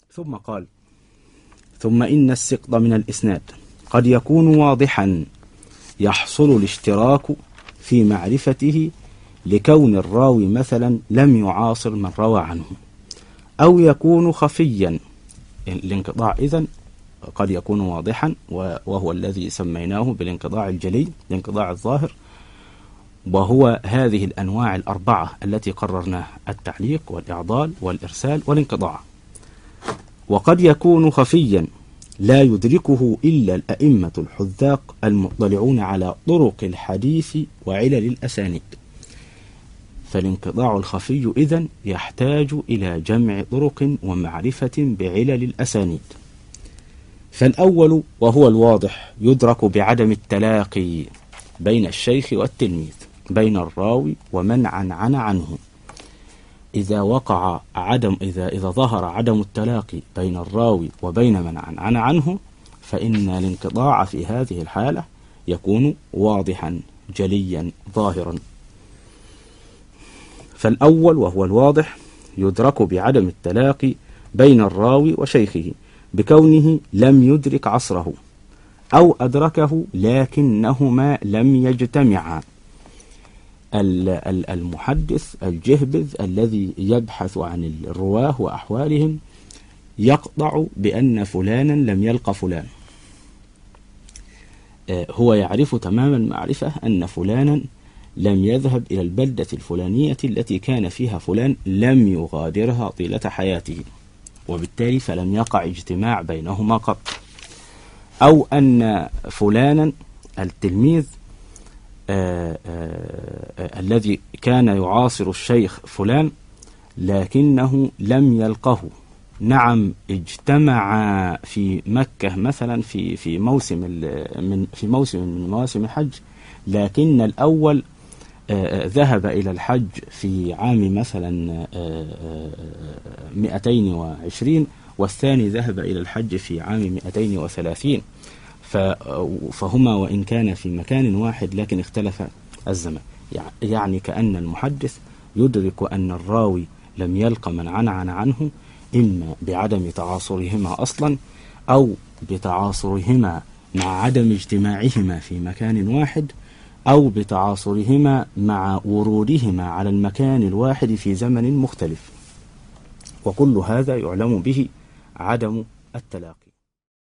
ثم قال: ثم إن السقط من الإسناد قد يكون واضحا يحصل الاشتراك في معرفته لكون الراوي مثلا لم يعاصر من روى عنه، أو يكون خفيا. الانقطاع إذن قد يكون واضحا، وهو الذي سميناه بالانقطاع الجلي، الانقطاع الظاهر، وهو هذه الأنواع الأربعة التي قررناها: التعليق والإعضال والإرسال والانقطاع. وقد يكون خفيا لا يدركه إلا الأئمة الحذاق المطلعون على طرق الحديث وعلل الأسانيد. فالانقطاع الخفي إذن يحتاج إلى جمع طرق ومعرفة بعلل الأسانيد. فالأول وهو الواضح يدرك بعدم التلاقي بين الشيخ والتلميذ، بين الراوي ومن عنعن عنه. إذا ظهر عدم التلاقي بين الراوي وبين من عنعن عنه، فإن الانقطاع في هذه الحالة يكون واضحا جليا ظاهرا. فالأول وهو الواضح يدرك بعدم التلاقي بين الراوي وشيخه بكونه لم يدرك عصره، أو أدركه لكنهما لم يجتمعا. المحدث الجهبذ الذي يبحث عن الرواه وأحوالهم يقطع بأن فلانا لم يلق فلان، هو يعرف تماما معرفة أن فلانا لم يذهب إلى البلدة الفلانية التي كان فيها فلان، لم يغادرها طيلة حياته، وبالتالي فلم يقع اجتماع بينهما قط. أو أن فلانا التلميذ الذي كان يعاصر الشيخ فلان لكنه لم يلقه، نعم اجتمع في مكة مثلا في موسم من مواسم الحج، لكن الأول ذهب إلى الحج في عام مثلا 220، والثاني ذهب إلى الحج في عام 230، فهما وإن كان في مكان واحد لكن اختلف الزمن. يعني كأن المحدث يدرك أن الراوي لم يلق من عنعن عنه، إما بعدم تعاصرهما أصلا، أو بتعاصرهما مع عدم اجتماعهما في مكان واحد، أو بتعاصرهما مع ورودهما على المكان الواحد في زمن مختلف. وكل هذا يعلم به عدم التلاقي.